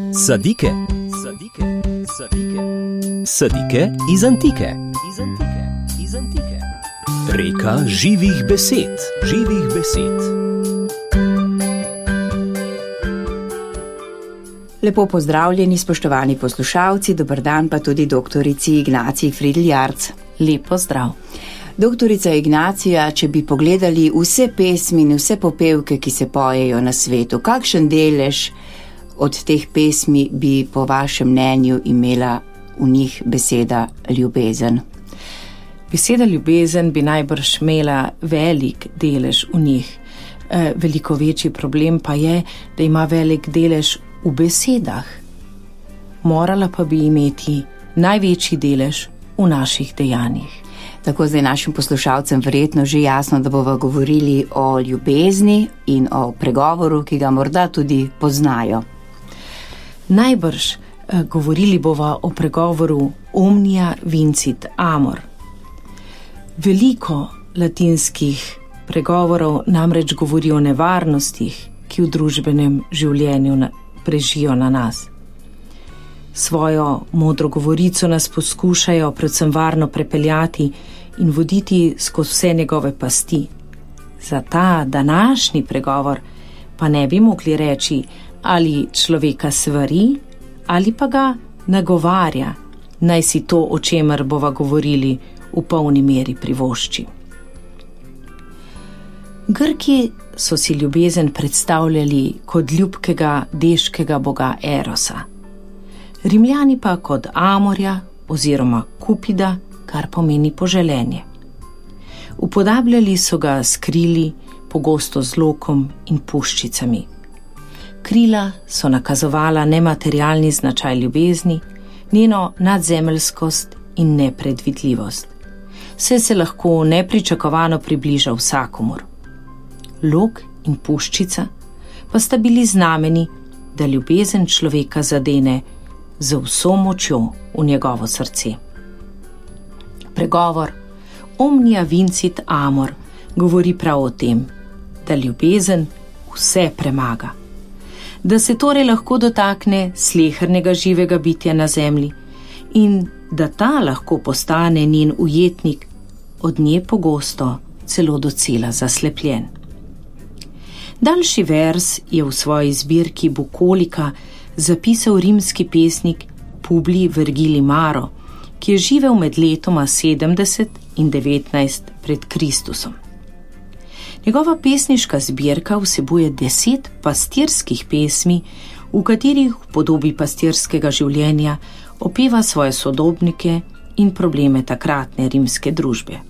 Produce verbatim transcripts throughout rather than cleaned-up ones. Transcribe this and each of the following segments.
Sadike. Sadike. Sadike. Sadike iz antike. Iz antike. Iz antike. Reka živih besed. Živih besed. Lepo pozdravljeni, spoštovani poslušalci, dober dan pa tudi doktorici Ignaciji Fridl-Jarc. Lep pozdrav. Doktorica Ignacija, če bi pogledali vse pesmi in vse popevke, ki se pojejo na svetu, kakšen delež od teh pesmi bi po vašem mnenju imela v njih beseda ljubezen? Beseda ljubezen bi najbrž imela velik delež v njih. E, veliko večji problem pa je, da ima velik delež v besedah. Morala pa bi imeti največji delež v naših dejanjih. Tako zdaj našim poslušalcem verjetno že jasno, da bova govorili o ljubezni in o pregovoru, ki ga morda tudi poznajo. Najbrž eh, govorili bova o pregovoru omnia vincit amor. Veliko latinskih pregovorov namreč govori o nevarnostih, ki v družbenem življenju na, prežijo na nas. Svojo modro govorico nas poskušajo predvsem varno prepeljati in voditi skozi vse njegove pasti. Za ta današnji pregovor pa ne bi mogli reči, ali človeka svari, ali pa ga nagovarja, naj si to, o čemer bova govorili, v polni meri privošči. Grki so si ljubezen predstavljali kot ljubkega deškega boga Erosa, Rimljani pa kot Amorja oziroma Kupida, kar pomeni poželenje. Upodabljali so ga s krili, pogosto z lokom in puščicami. Krila so nakazovala nematerialni značaj ljubezni, njeno nadzemeljskost in nepredvidljivost. Vse se lahko nepričakovano približa vsakomur. Lok in puščica pa sta bili znameni, da ljubezen človeka zadene z vso močjo v njegovo srce. Pregovor omnia vincit amor govori prav o tem, da ljubezen vse premaga, da se torej lahko dotakne slehernega živega bitja na zemlji in da ta lahko postane njen ujetnik, od nje pogosto celo docela zaslepljen. Daljši vers je v svoji zbirki Bukolika zapisal rimski pesnik Publi Vergili Maro, ki je živel med letoma sedemdeset in devetnajst pred Kristusom. Njegova pesniška zbirka vsebuje deset pastirskih pesmi, v katerih v podobi pastirskega življenja opeva svoje sodobnike in probleme takratne rimske družbe.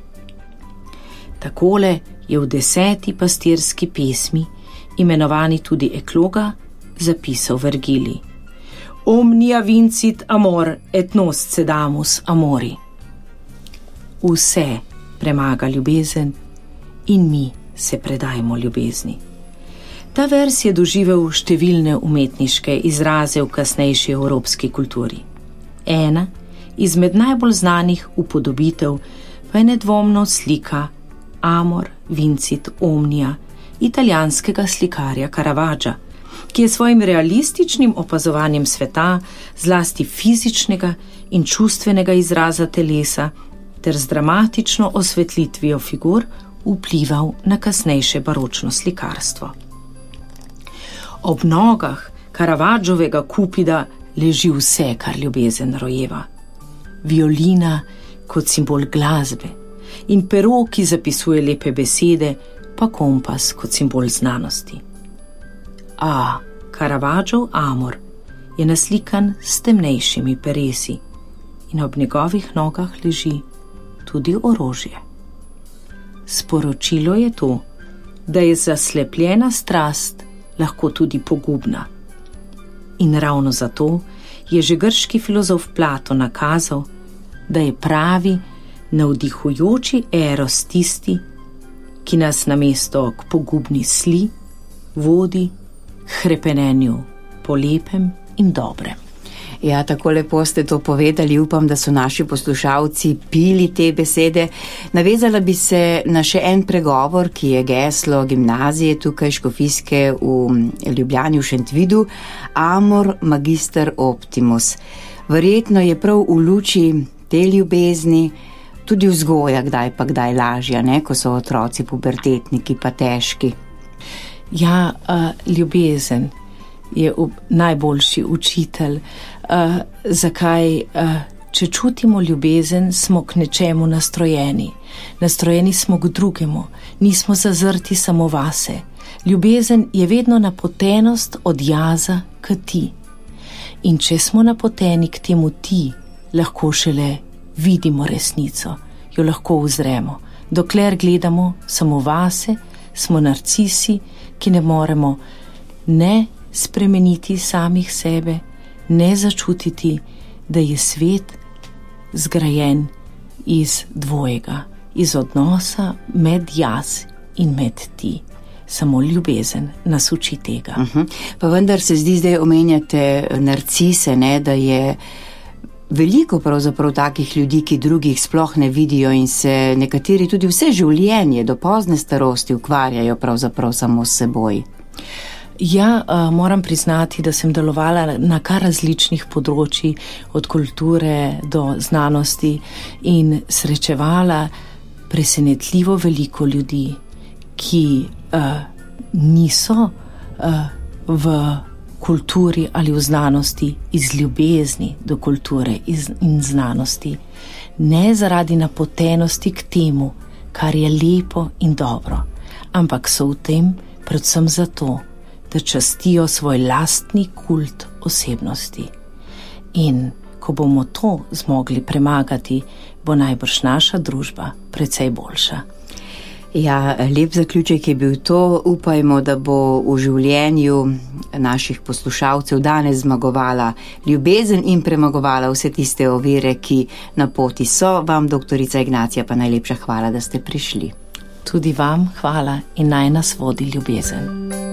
Takole je v deseti pastirski pesmi, imenovani tudi Ekloga, zapisal Vergili: Omnia vincit amor et nos cedamus amori. Vse premaga ljubezen in mi se predajmo ljubezni. Ta vers je doživel številne umetniške izraze v kasnejši evropski kulturi. Ena izmed najbolj znanih upodobitev pa je nedvomno slika Amor vincit omnia italijanskega slikarja Caravaggia, ki je svojim realističnim opazovanjem sveta, zlasti fizičnega in čustvenega izraza telesa, ter z dramatično osvetlitvijo figur vplival na kasnejše baročno slikarstvo. Ob nogah Caravaggiovega Kupida leži vse, kar ljubezen rojeva. Violina kot simbol glasbe in pero, ki zapisuje lepe besede, pa kompas kot simbol znanosti. A Caravaggiov amor je naslikan s temnejšimi peresi in ob njegovih nogah leži tudi orožje. Sporočilo je to, da je zaslepljena strast lahko tudi pogubna. In ravno zato je že grški filozof Platon nakazal, da je pravi navdihujoči eros tisti, ki nas namesto k pogubni sli vodi k hrepenenju po lepem in dobrem. Ja, tako lepo ste to povedali. Upam, da so naši poslušalci pili te besede. Navezala bi se na še en pregovor, ki je geslo gimnazije tukaj škofijske v Ljubljani v Šentvidu. Amor magister optimus. Verjetno je prav v luči te ljubezni tudi vzgoja kdaj pa kdaj lažja, ne? Ko so otroci pubertetniki pa težki. Ja, uh, ljubezen je najboljši učitelj. Uh, zakaj? Uh, če čutimo ljubezen, smo k nečemu nastrojeni. Nastrojeni smo k drugemu, nismo zazrti samo vase. Ljubezen je vedno napotenost od jaza k ti. In če smo napoteni k temu ti, lahko šele vidimo resnico, jo lahko uzremo. Dokler gledamo samo vase, smo narcisi, ki ne moremo ne spremeniti samih sebe, ne začutiti, da je svet zgrajen iz dvojega, iz odnosa med jaz in med ti. Samo ljubezen nas uči tega. Uh-huh. Pa vendar se zdi, zdaj omenjate narcise, ne, da je veliko pravzaprav takih ljudi, ki drugih sploh ne vidijo in se nekateri tudi vse življenje do pozne starosti ukvarjajo pravzaprav samo s seboj. Ja, moram priznati, da sem delovala na kar različnih področjih, od kulture do znanosti in srečevala presenetljivo veliko ljudi, ki uh, niso uh, v kulturi ali v znanosti iz ljubezni do kulture in znanosti, ne zaradi napotenosti k temu, kar je lepo in dobro, ampak so v tem predvsem zato, da častijo svoj lastni kult osebnosti. In ko bomo to zmogli premagati, bo najbrž naša družba precej boljša. Ja, lep zaključek je bil to. Upajmo, da bo v življenju naših poslušalcev danes zmagovala ljubezen in premagovala vse tiste ovire, ki na poti so. Vam, doktorica Ignacija, pa najlepša hvala, da ste prišli. Tudi vam hvala in naj nas vodi ljubezen.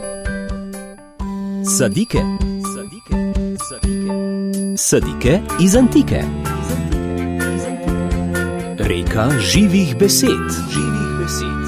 Sadike. Sadike. Sadike. Sadike iz antike. Reka živih besed. Živih besed.